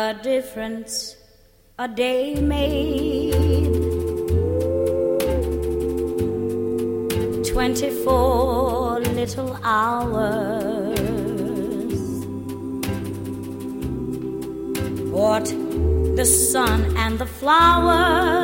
a difference a day made. 24 little hours. What the sun and the flowers